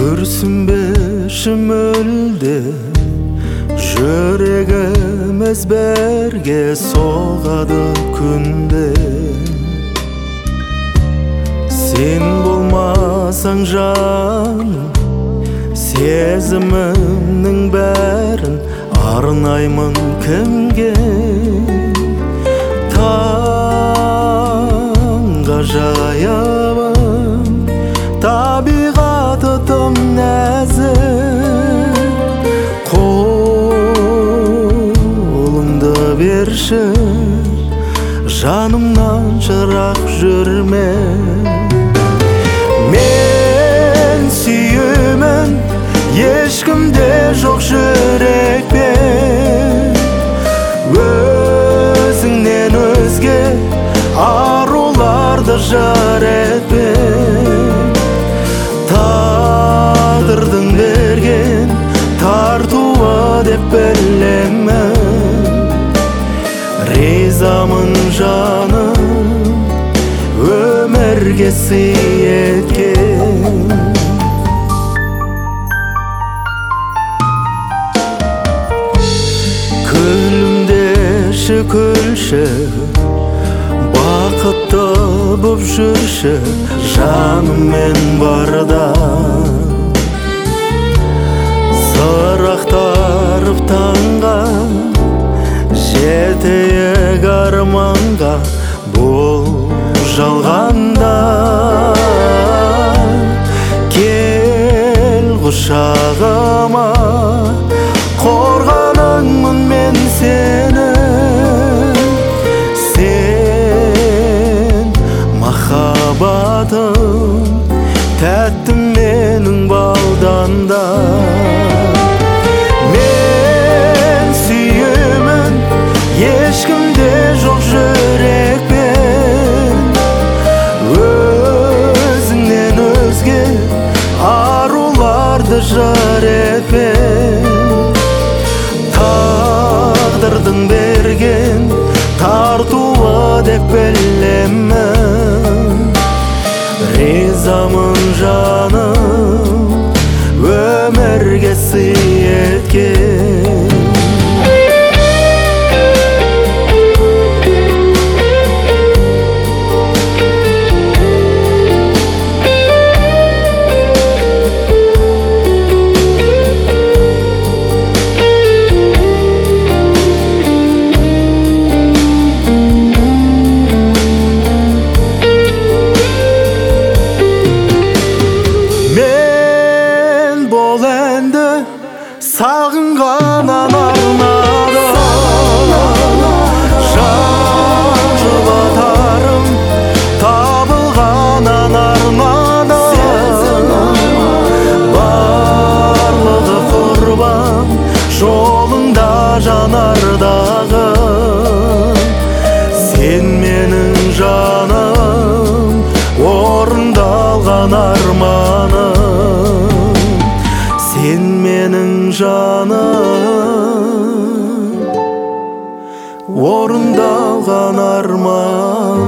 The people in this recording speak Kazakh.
Күрсінбеші мөлде жүрегім ezberге соғады күнде. Сен болмасаң жаным, сезімімнің бәрін арнаймын кімге. Таңға жаябын, табиғаты тым нәзік. Қолыңды берші, жанымнан жырақ жүрме. Мен сүйемін, ешкімде жоқ жүрекпен. Өзіңнен өзге аруларды жар етпе. Тағдырдың берген тартуы деп білемін. Ризамын жаным, өмірге сый еткен. Күлімдеші күлші, бақытты боп жүрші, жаныммен барда. Сырақтарып таңға, жетейік арманға, бұл жалғанда. Кел құшағыма, қорғаныңмын мен сені. Сен махаббатым, тәттім менің балданда. Мен сүйемін, ешкімде жоқ жүрекпен. Өзіңнен өзге аруларды жар етпе. Тағдырдың берген тартуы деп білемін. Ризамын жаным, өмірге сый еткен. Сағынғанан арнадым, жан жұбатарым, табылғанан арнадым. Барлығы құрбан, жолыңда жанардағым. Сен менің жаным, орындалған арманым. Сен менің жаным, орындалған арман.